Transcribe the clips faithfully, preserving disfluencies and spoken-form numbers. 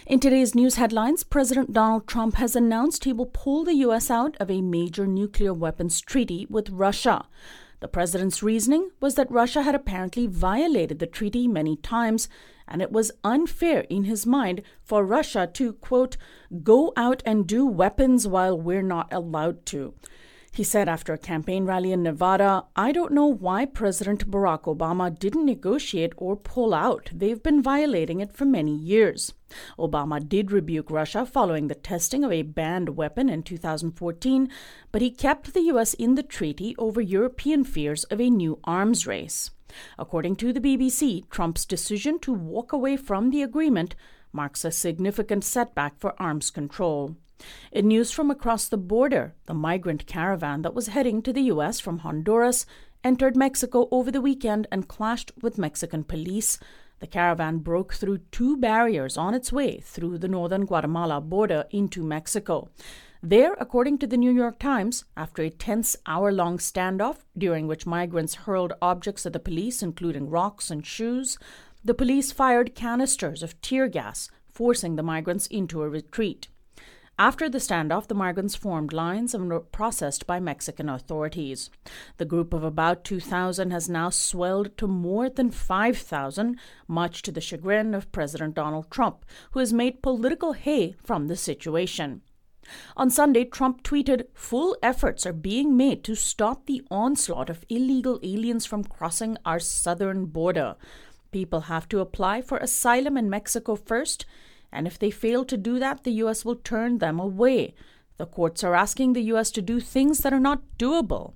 In today's news headlines, President Donald Trump has announced he will pull the U S out of a major nuclear weapons treaty with Russia. The president's reasoning was that Russia had apparently violated the treaty many times, and it was unfair in his mind for Russia to, quote, go out and do weapons while we're not allowed to. He said after a campaign rally in Nevada, I don't know why President Barack Obama didn't negotiate or pull out. They've been violating it for many years. Obama did rebuke Russia following the testing of a banned weapon in two thousand fourteen, but he kept the U S in the treaty over European fears of a new arms race. According to the B B C, Trump's decision to walk away from the agreement marks a significant setback for arms control. In news from across the border, the migrant caravan that was heading to the U S from Honduras entered Mexico over the weekend and clashed with Mexican police. The caravan broke through two barriers on its way through the northern Guatemala border into Mexico. There, according to the New York Times, after a tense hour-long standoff during which migrants hurled objects at the police, including rocks and shoes, the police fired canisters of tear gas, forcing the migrants into a retreat. After the standoff, the migrants formed lines and were processed by Mexican authorities. The group of about two thousand has now swelled to more than five thousand, much to the chagrin of President Donald Trump, who has made political hay from the situation. On Sunday, Trump tweeted, full efforts are being made to stop the onslaught of illegal aliens from crossing our southern border. People have to apply for asylum in Mexico first, and if they fail to do that, the U S will turn them away. The courts are asking the U S to do things that are not doable.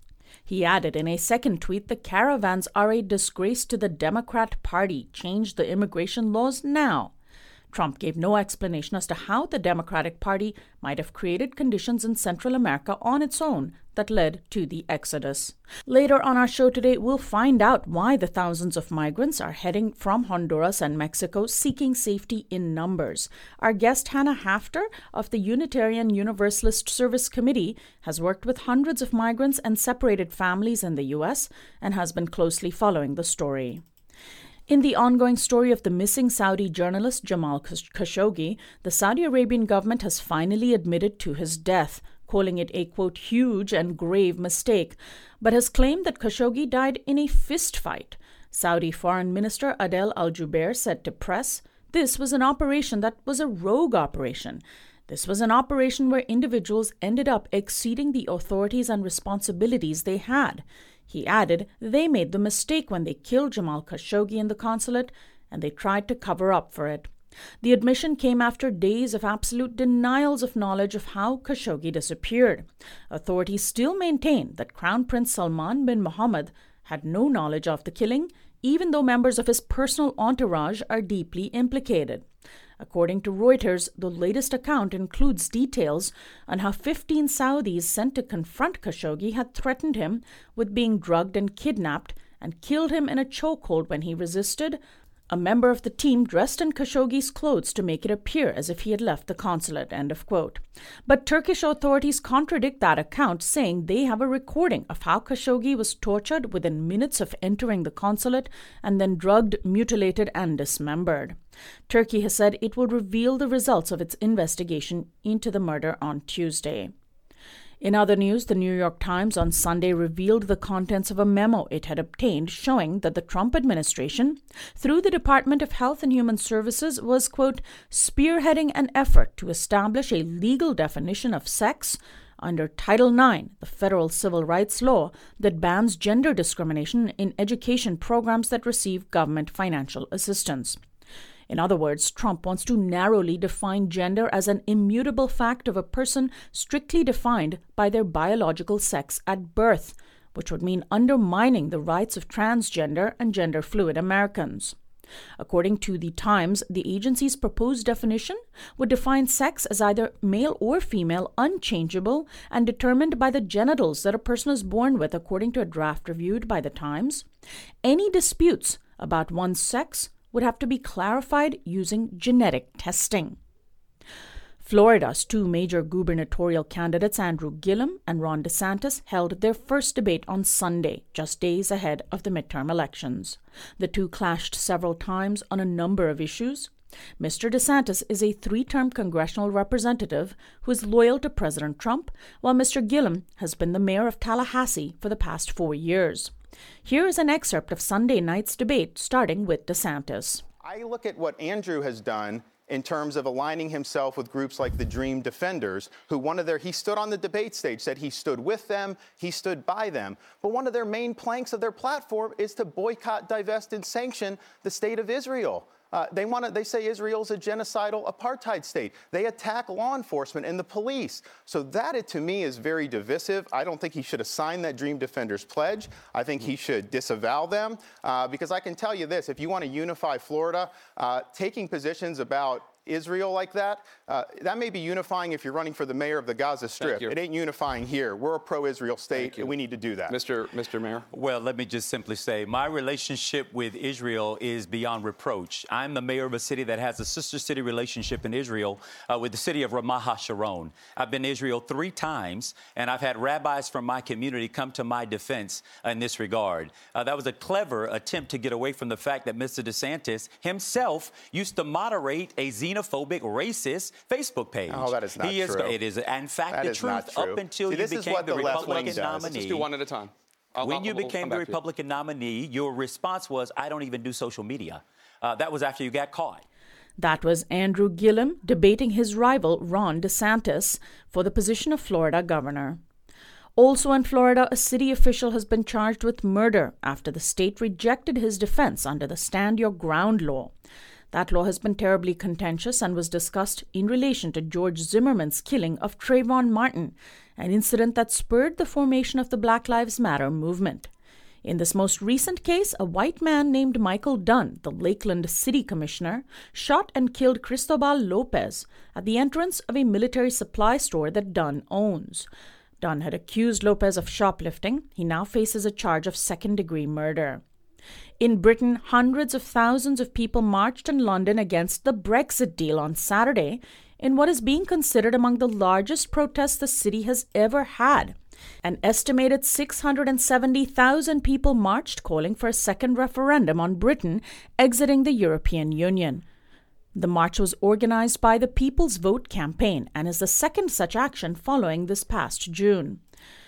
He added in a second tweet, the caravans are a disgrace to the Democrat Party. Change the immigration laws now. Trump gave no explanation as to how the Democratic Party might have created conditions in Central America on its own that led to the exodus. Later on our show today, we'll find out why the thousands of migrants are heading from Honduras and Mexico seeking safety in numbers. Our guest Hannah Hafter of the Unitarian Universalist Service Committee has worked with hundreds of migrants and separated families in the U S and has been closely following the story. In the ongoing story of the missing Saudi journalist Jamal Khashoggi, the Saudi Arabian government has finally admitted to his death, calling it a, quote, huge and grave mistake, but has claimed that Khashoggi died in a fistfight. Saudi Foreign Minister Adel Al-Jubeir said to press, this was an operation that was a rogue operation. This was an operation where individuals ended up exceeding the authorities and responsibilities they had. He added they made the mistake when they killed Jamal Khashoggi in the consulate, and they tried to cover up for it. The admission came after days of absolute denials of knowledge of how Khashoggi disappeared. Authorities still maintain that Crown Prince Salman bin Mohammed had no knowledge of the killing, even though members of his personal entourage are deeply implicated. According to Reuters, the latest account includes details on how fifteen Saudis sent to confront Khashoggi had threatened him with being drugged and kidnapped and killed him in a chokehold when he resisted. A member of the team dressed in Khashoggi's clothes to make it appear as if he had left the consulate, end of quote. But Turkish authorities contradict that account, saying they have a recording of how Khashoggi was tortured within minutes of entering the consulate and then drugged, mutilated, and dismembered. Turkey has said it will reveal the results of its investigation into the murder on Tuesday. In other news, the New York Times on Sunday revealed the contents of a memo it had obtained showing that the Trump administration, through the Department of Health and Human Services, was, quote, spearheading an effort to establish a legal definition of sex under Title nine, the federal civil rights law that bans gender discrimination in education programs that receive government financial assistance. In other words, Trump wants to narrowly define gender as an immutable fact of a person strictly defined by their biological sex at birth, which would mean undermining the rights of transgender and gender-fluid Americans. According to the Times, the agency's proposed definition would define sex as either male or female, unchangeable, and determined by the genitals that a person is born with, according to a draft reviewed by the Times. Any disputes about one's sex would have to be clarified using genetic testing. Florida's two major gubernatorial candidates, Andrew Gillum and Ron DeSantis, held their first debate on Sunday, just days ahead of the midterm elections. The two clashed several times on a number of issues. Mister DeSantis is a three-term congressional representative who is loyal to President Trump, while Mister Gillum has been the mayor of Tallahassee for the past four years. Here is an excerpt of Sunday night's debate, starting with DeSantis. I look at what Andrew has done in terms of aligning himself with groups like the Dream Defenders, who one of their, he stood on the debate stage, said he stood with them, he stood by them. But one of their main planks of their platform is to boycott, divest, and sanction the state of Israel. Uh, they want to. They say Israel's a genocidal apartheid state. They attack law enforcement and the police. So that, it, to me, is very divisive. I don't think he should have signed that Dream Defenders pledge. I think he should disavow them uh, because I can tell you this: if you want to unify Florida, uh, taking positions about Israel like that, uh, that may be unifying if you're running for the mayor of the Gaza Strip. It ain't unifying here. We're a pro-Israel state, and we need to do that. Mister Mister Mayor? Well, let me just simply say, my relationship with Israel is beyond reproach. I'm the mayor of a city that has a sister city relationship in Israel uh, with the city of Ramat HaSharon. I've been to Israel three times, and I've had rabbis from my community come to my defense in this regard. Uh, that was a clever attempt to get away from the fact that Mister DeSantis himself used to moderate a xenophobic Xenophobic, racist Facebook page. Oh, that is not he is, true. It is, in fact, that the is truth. Up until See, you became became the, the Republican nominee. Let's just do one at a time. I'll, when I'll, you we'll became the Republican nominee, your response was, "I don't even do social media." Uh, that was after you got caught. That was Andrew Gillum debating his rival Ron DeSantis for the position of Florida governor. Also in Florida, a city official has been charged with murder after the state rejected his defense under the Stand Your Ground law. That law has been terribly contentious and was discussed in relation to George Zimmerman's killing of Trayvon Martin, an incident that spurred the formation of the Black Lives Matter movement. In this most recent case, a white man named Michael Dunn, the Lakeland City Commissioner, shot and killed Cristobal Lopez at the entrance of a military supply store that Dunn owns. Dunn had accused Lopez of shoplifting. He now faces a charge of second-degree murder. In Britain, hundreds of thousands of people marched in London against the Brexit deal on Saturday in what is being considered among the largest protests the city has ever had. An estimated six hundred seventy thousand people marched, calling for a second referendum on Britain exiting the European Union. The march was organized by the People's Vote campaign and is the second such action following this past June.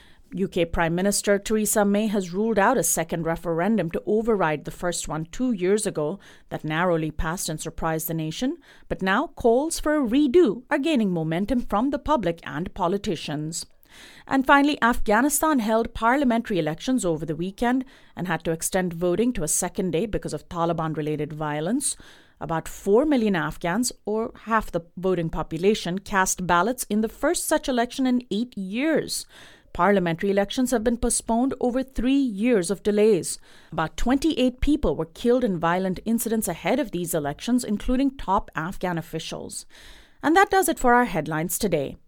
U K Prime Minister Theresa May has ruled out a second referendum to override the first one two years ago that narrowly passed and surprised the nation, but now calls for a redo are gaining momentum from the public and politicians. And finally, Afghanistan held parliamentary elections over the weekend and had to extend voting to a second day because of Taliban-related violence. About four million Afghans, or half the voting population, cast ballots in the first such election in eight years. Parliamentary elections have been postponed over three years of delays. About twenty-eight people were killed in violent incidents ahead of these elections, including top Afghan officials. And that does it for our headlines today.